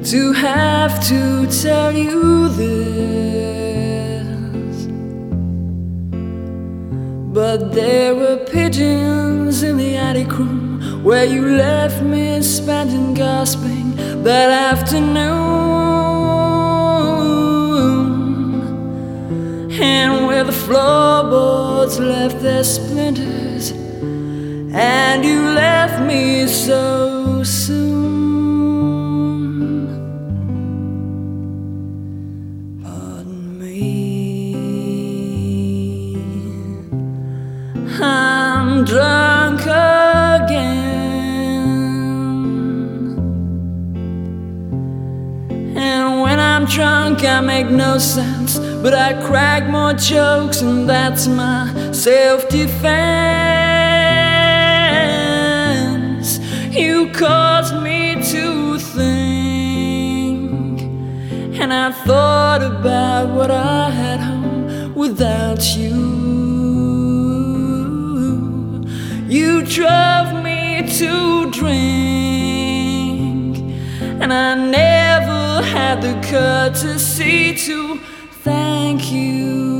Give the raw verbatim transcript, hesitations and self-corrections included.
to have to tell you this, but there were pigeons in the attic room where you left me spent and gasping that afternoon, and where the floorboards left their splinters and you left me so soon. Pardon me, I'm drunk again, and when I'm drunk I make no sense, but I crack more jokes, and that's my self-defense. You caused me to think, and I thought about what I had home without you. You drove me to drink, and I never had the courtesy to thank you.